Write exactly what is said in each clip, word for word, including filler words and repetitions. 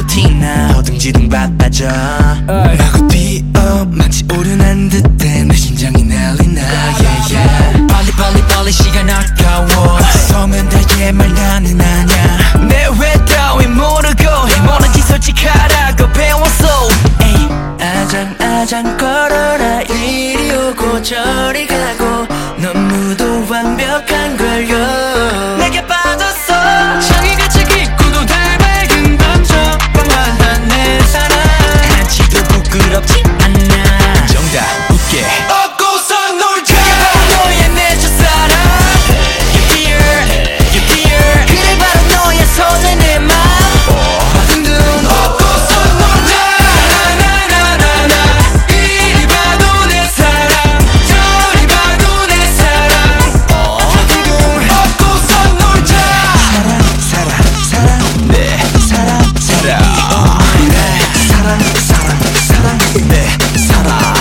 티나 허둥지둥 바빠져 마구 뛰어 마치 오른한 듯해 내 심장이 난리나 yeah, yeah. 빨리 빨리 빨리 시간 아까워 서면 되게 말 나는 아냐 내 왜 따윈 모르고 뭐는지 솔직하라고 배웠어 에이. 아장아장 걸어라 이리 오고 저리 가고 너무도 완벽한 걸요 내게 빠졌어 장이같이 깊고도 달밝은 밤저 방황한 내 사랑 한치도 부끄럽지 않아 정답 웃게 업고서 놀자 그게 바로 너의 내 첫사랑 You dear, you dear 그래 바로 너의 설레는 맘 바둥둥 업고서 놀자 나나나나나 이리 봐도 내 사랑 저리 봐도 내 사랑 바둥둥 업고서 놀자 사랑 사랑 사랑 내 사랑 사랑 내 사랑 사랑 사랑 내 사랑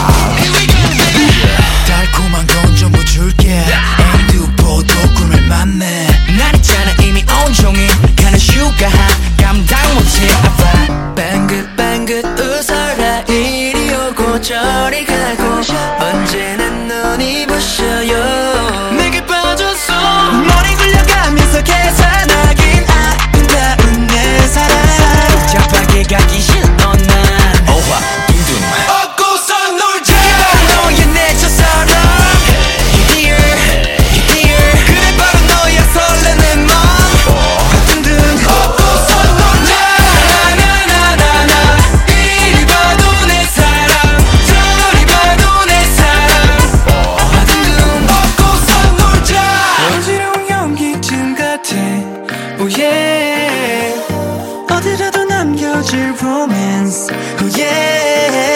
달콤한 건 전부 줄게 앵두포도 꿈을 만네 난 있잖아 이미 온종일 가는 휴가 감당 못해 아파 뱅긋뱅긋 웃어라 이리 오고 저리 가고 언제나 눈이 부셔요 내게 빠졌어 머리 굴려가면서 계산하긴 아름다운 내 사랑 복잡하게 가기 싫어 난 오화 둥둥 업고서 놀자 그게 바로 너의 내 첫사랑 You dear, you dear 그래 바로 너의 설레는 맘 바둥둥 업고서 놀자 나나나나나 이리 봐도 내 사랑 저리 봐도 내 사랑 바둥둥 업고서 놀자 어지러운 연기증 같아 oh yeah 어디라도 남겨질 romance oh yeah